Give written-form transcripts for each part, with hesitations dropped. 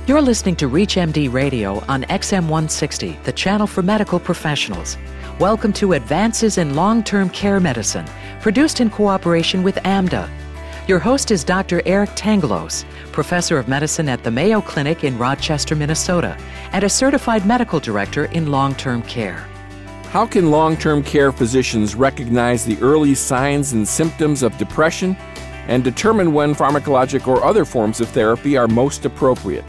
You're listening to ReachMD Radio on XM 160, the channel for medical professionals. Welcome to Advances in Long-Term Care Medicine, produced in cooperation with AMDA. Your host is Dr. Eric Tangalos, professor of medicine at the Mayo Clinic in Rochester, Minnesota, and a certified medical director in long-term care. How can long-term care physicians recognize the early signs and symptoms of depression and determine when pharmacologic or other forms of therapy are most appropriate?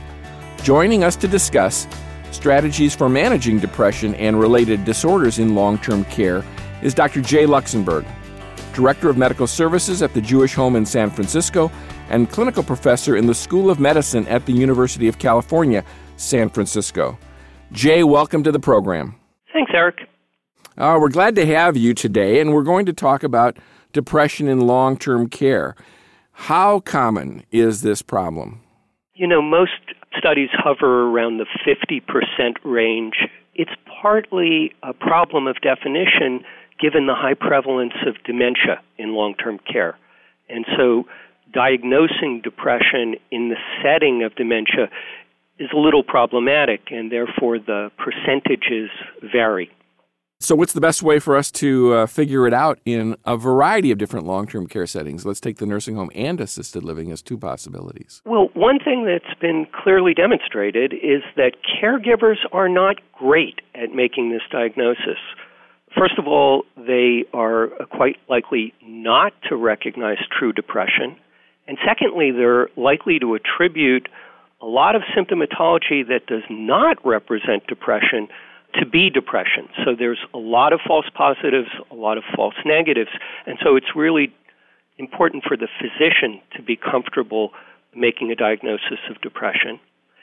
Joining us to discuss strategies for managing depression and related disorders in long-term care is Dr. Jay Luxenberg, Director of Medical Services at the Jewish Home in San Francisco and clinical professor in the School of Medicine at the University of California, San Francisco. Jay, welcome to the program. Thanks, Eric. We're glad to have you today, and we're going to talk about depression in long-term care. How common is this problem? You know, most studies hover around the 50% range. It's partly a problem of definition given the high prevalence of dementia in long-term care. And so diagnosing depression in the setting of dementia is a little problematic, and therefore the percentages vary. So what's the best way for us to figure it out in a variety of different long-term care settings? Let's take the nursing home and assisted living as two possibilities. Well, one thing that's been clearly demonstrated is that caregivers are not great at making this diagnosis. First of all, they are quite likely not to recognize true depression. And secondly, they're likely to attribute a lot of symptomatology that does not represent depression to be depression. So there's a lot of false positives, a lot of false negatives, and so it's really important for the physician to be comfortable making a diagnosis of depression.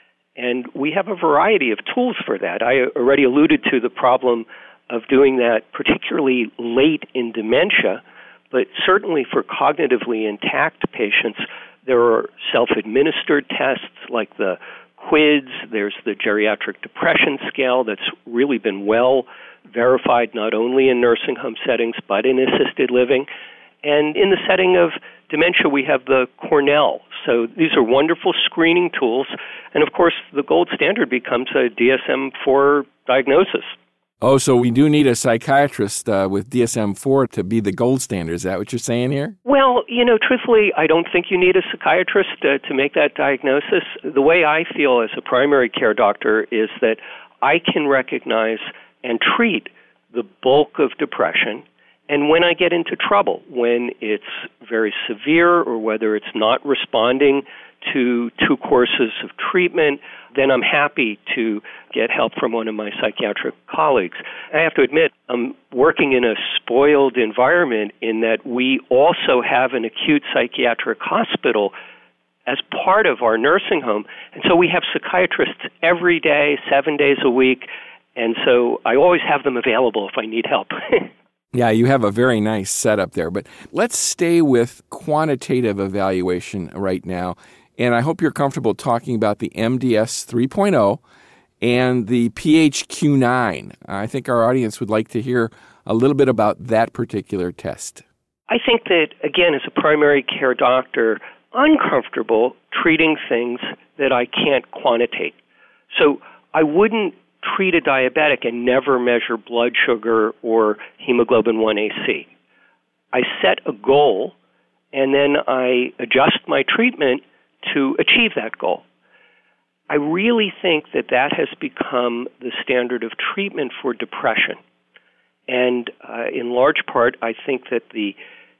And we have a variety of tools for that. I already alluded to the problem of doing that particularly late in dementia, but certainly for cognitively intact patients, there are self-administered tests like the QIDS, there's the Geriatric Depression Scale that's really been well verified not only in nursing home settings but in assisted living. And in the setting of dementia, we have the Cornell. So these are wonderful screening tools. And of course, the gold standard becomes a DSM-IV diagnosis. Oh, so we do need a psychiatrist with DSM-IV to be the gold standard. Is that what you're saying here? Well, you know, truthfully, I don't think you need a psychiatrist to make that diagnosis. The way I feel as a primary care doctor is that I can recognize and treat the bulk of depression. And when I get into trouble, when it's very severe or whether it's not responding to 2 courses of treatment, then I'm happy to get help from one of my psychiatric colleagues. I have to admit, I'm working in a spoiled environment in that we also have an acute psychiatric hospital as part of our nursing home. And so we have psychiatrists every day, 7 days a week, and so I always have them available if I need help. Yeah, you have a very nice setup there. But let's stay with quantitative evaluation right now. And I hope you're comfortable talking about the MDS 3.0 and the PHQ-9. I think our audience would like to hear a little bit about that particular test. I think that, again, as a primary care doctor, I'm comfortable treating things that I can't quantitate. So I wouldn't treat a diabetic and never measure blood sugar or hemoglobin 1AC. I set a goal, and then I adjust my treatment to achieve that goal. I really think that that has become the standard of treatment for depression. And in large part, I think that the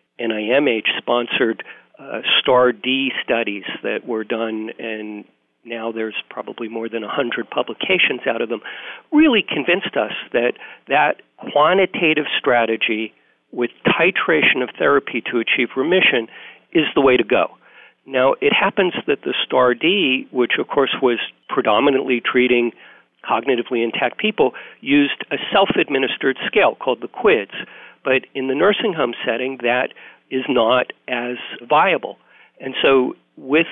NIMH-sponsored STAR-D studies that were done, and now there's probably more than 100 publications out of them, really convinced us that that quantitative strategy with titration of therapy to achieve remission is the way to go. Now, it happens that the STAR-D, which of course was predominantly treating cognitively intact people, used a self-administered scale called the QIDS. But in the nursing home setting, that is not as viable. And so with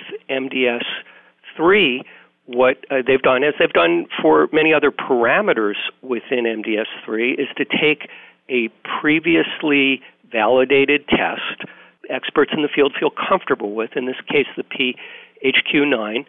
MDS-3, what they've done, as they've done for many other parameters within MDS-3, is to take a previously validated test experts in the field feel comfortable with, in this case the PHQ-9,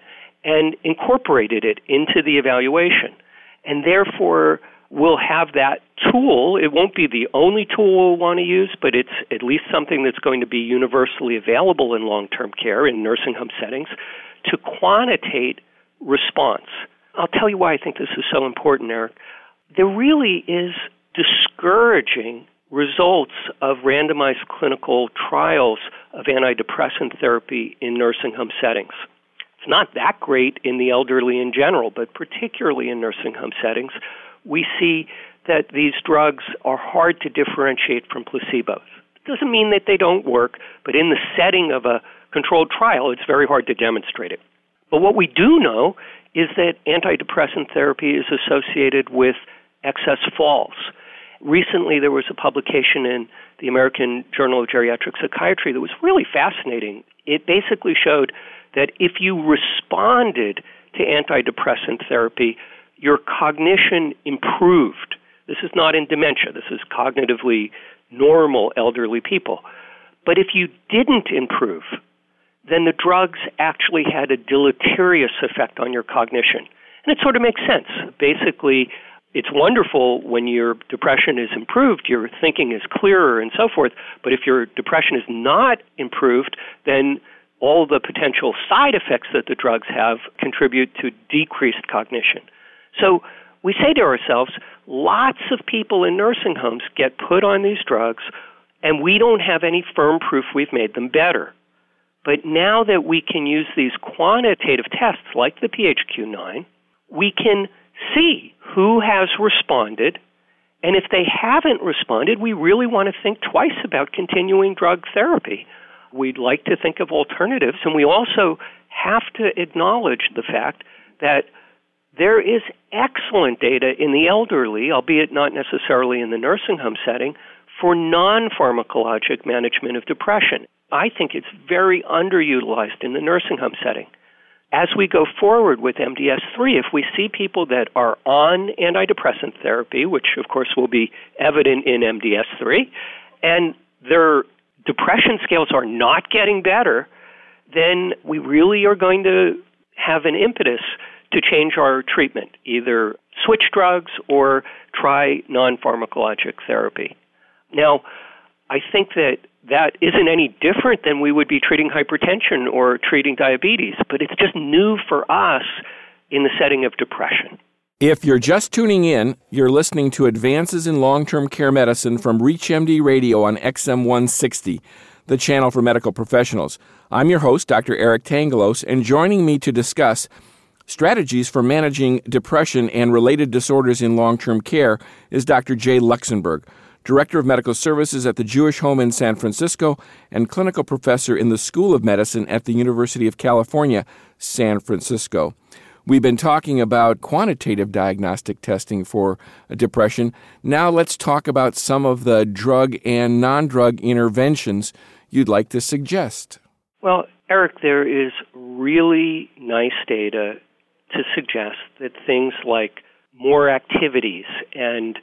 and incorporated it into the evaluation. And therefore, we'll have that tool. It won't be the only tool we'll want to use, but it's at least something that's going to be universally available in long-term care in nursing home settings to quantitate response. I'll tell you why I think this is so important, Eric. There really is discouraging results of randomized clinical trials of antidepressant therapy in nursing home settings. It's not that great in the elderly in general, but particularly in nursing home settings, we see that these drugs are hard to differentiate from placebos. It doesn't mean that they don't work, but in the setting of a controlled trial, it's very hard to demonstrate it. But what we do know is that antidepressant therapy is associated with excess falls. Recently, there was a publication in the American Journal of Geriatric Psychiatry that was really fascinating. It basically showed that if you responded to antidepressant therapy, your cognition improved. This is not in dementia. This is cognitively normal elderly people. But if you didn't improve, then the drugs actually had a deleterious effect on your cognition. And it sort of makes sense. Basically, it's wonderful when your depression is improved, your thinking is clearer and so forth, but if your depression is not improved, then all the potential side effects that the drugs have contribute to decreased cognition. So we say to ourselves, lots of people in nursing homes get put on these drugs, and we don't have any firm proof we've made them better. But now that we can use these quantitative tests like the PHQ-9, we can see who has responded, and if they haven't responded, we really want to think twice about continuing drug therapy. We'd like to think of alternatives, and we also have to acknowledge the fact that there is excellent data in the elderly, albeit not necessarily in the nursing home setting, for non-pharmacologic management of depression. I think it's very underutilized in the nursing home setting. As we go forward with MDS-3, if we see people that are on antidepressant therapy, which of course will be evident in MDS-3, and their depression scales are not getting better, then we really are going to have an impetus to change our treatment, either switch drugs or try non-pharmacologic therapy. Now, I think that isn't any different than we would be treating hypertension or treating diabetes, but it's just new for us in the setting of depression. If you're just tuning in, you're listening to Advances in Long-Term Care Medicine from ReachMD Radio on XM 160, the channel for medical professionals. I'm your host, Dr. Eric Tangalos, and joining me to discuss strategies for managing depression and related disorders in long-term care is Dr. Jay Luxenberg, Director of Medical Services at the Jewish Home in San Francisco and clinical professor in the School of Medicine at the University of California, San Francisco. We've been talking about quantitative diagnostic testing for depression. Now let's talk about some of the drug and non-drug interventions you'd like to suggest. Well, Eric, there is really nice data to suggest that things like more activities and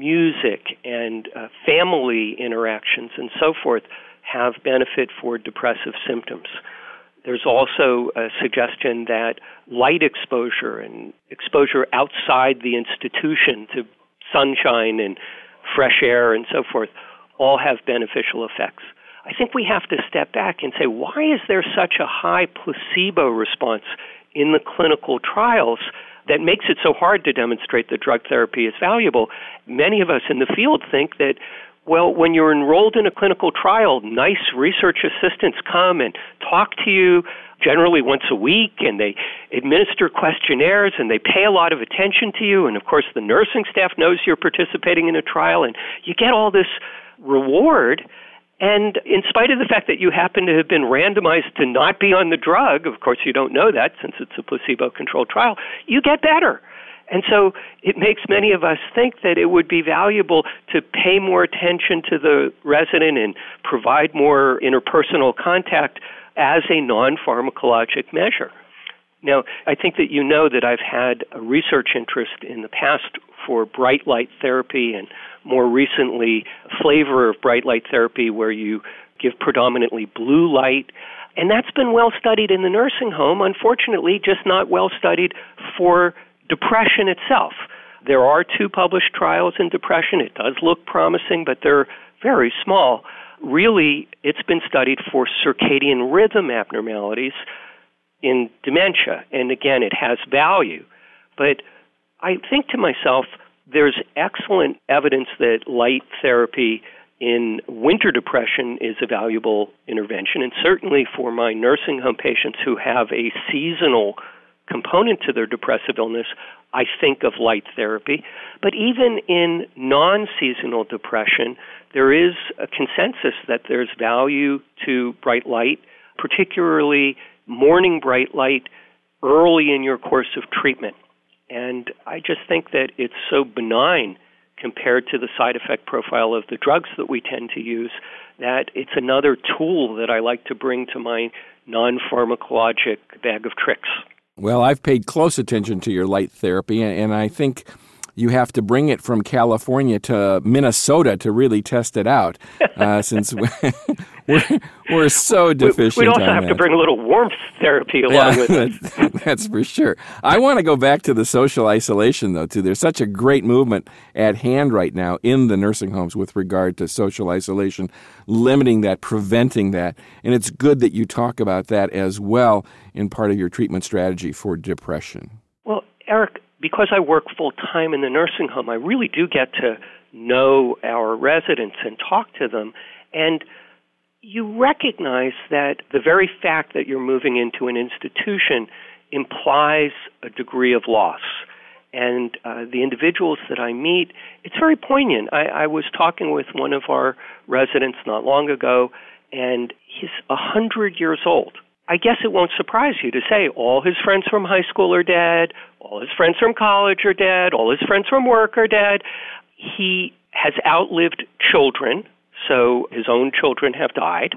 music and family interactions and so forth have benefit for depressive symptoms. There's also a suggestion that light exposure and exposure outside the institution to sunshine and fresh air and so forth all have beneficial effects. I think we have to step back and say, why is there such a high placebo response in the clinical trials that makes it so hard to demonstrate that drug therapy is valuable? Many of us in the field think that, well, when you're enrolled in a clinical trial, nice research assistants come and talk to you generally once a week, and they administer questionnaires, and they pay a lot of attention to you, and of course the nursing staff knows you're participating in a trial, and you get all this reward. And in spite of the fact that you happen to have been randomized to not be on the drug, of course you don't know that since it's a placebo-controlled trial, you get better. And so it makes many of us think that it would be valuable to pay more attention to the resident and provide more interpersonal contact as a non-pharmacologic measure. Now, I think that you know that I've had a research interest in the past for bright light therapy and more recently flavor of bright light therapy where you give predominantly blue light. And that's been well studied in the nursing home, unfortunately, just not well studied for depression itself. There are 2 published trials in depression. It does look promising, but they're very small. Really, it's been studied for circadian rhythm abnormalities in dementia. And again, it has value. But I think to myself, there's excellent evidence that light therapy in winter depression is a valuable intervention. And certainly for my nursing home patients who have a seasonal component to their depressive illness, I think of light therapy. But even in non-seasonal depression, there is a consensus that there's value to bright light, particularly morning bright light early in your course of treatment. And I just think that it's so benign compared to the side effect profile of the drugs that we tend to use that it's another tool that I like to bring to my non-pharmacologic bag of tricks. Well, I've paid close attention to your light therapy, and I think you have to bring it from California to Minnesota to really test it out, since we're so deficient. We'd also have to bring a little warmth therapy along with it. That's for sure. I want to go back to the social isolation, though, too. There's such a great movement at hand right now in the nursing homes with regard to social isolation, limiting that, preventing that, and it's good that you talk about that as well in part of your treatment strategy for depression. Well, Eric, because I work full-time in the nursing home, I really do get to know our residents and talk to them. And you recognize that the very fact that you're moving into an institution implies a degree of loss. And the individuals that I meet, it's very poignant. I was talking with one of our residents not long ago, and he's 100 years old. I guess it won't surprise you to say all his friends from high school are dead, all his friends from college are dead, all his friends from work are dead. He has outlived children, so his own children have died.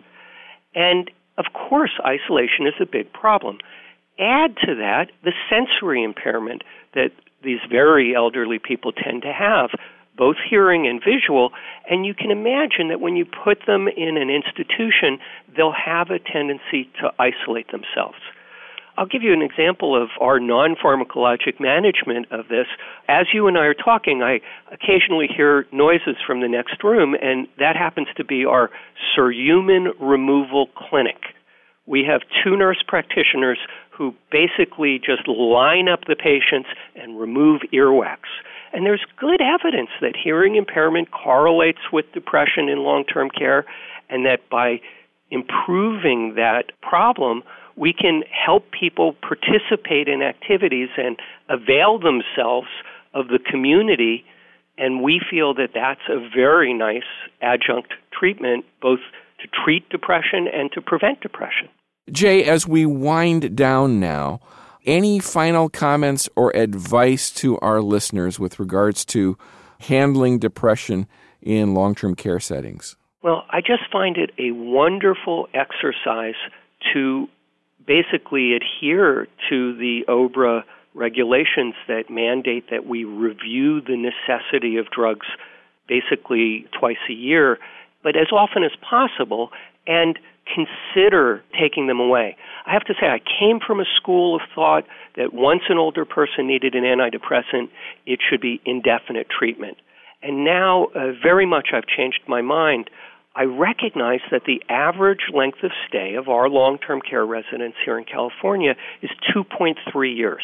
And, of course, isolation is a big problem. Add to that the sensory impairment that these very elderly people tend to have, both hearing and visual, and you can imagine that when you put them in an institution, they'll have a tendency to isolate themselves. I'll give you an example of our non-pharmacologic management of this. As you and I are talking, I occasionally hear noises from the next room, and that happens to be our cerumen removal clinic. We have 2 nurse practitioners who basically just line up the patients and remove earwax. And there's good evidence that hearing impairment correlates with depression in long-term care, and that by improving that problem, we can help people participate in activities and avail themselves of the community, and we feel that that's a very nice adjunct treatment, both to treat depression and to prevent depression. Jay, as we wind down now, any final comments or advice to our listeners with regards to handling depression in long-term care settings? Well, I just find it a wonderful exercise to basically adhere to the OBRA regulations that mandate that we review the necessity of drugs basically twice a year, but as often as possible, and consider taking them away. I have to say, I came from a school of thought that once an older person needed an antidepressant, it should be indefinite treatment. And now, very much I've changed my mind. I recognize that the average length of stay of our long-term care residents here in California is 2.3 years.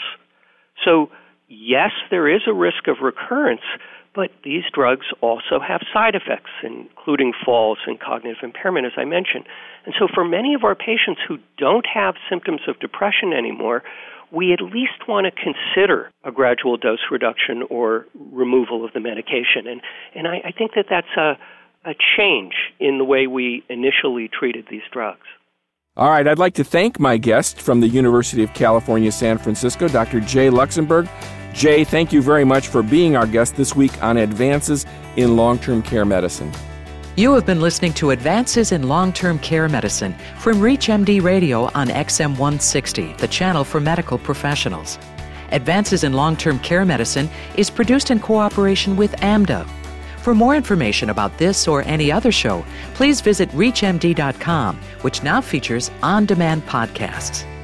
So, yes, there is a risk of recurrence, but these drugs also have side effects, including falls and cognitive impairment, as I mentioned. And so for many of our patients who don't have symptoms of depression anymore, we at least want to consider a gradual dose reduction or removal of the medication. And I think that that's a change in the way we initially treated these drugs. All right, I'd like to thank my guest from the University of California, San Francisco, Dr. Jay Luxenberg. Jay, thank you very much for being our guest this week on Advances in Long-Term Care Medicine. You have been listening to Advances in Long-Term Care Medicine from ReachMD Radio on XM 160, the channel for medical professionals. Advances in Long-Term Care Medicine is produced in cooperation with AMDA. For more information about this or any other show, please visit ReachMD.com, which now features on-demand podcasts.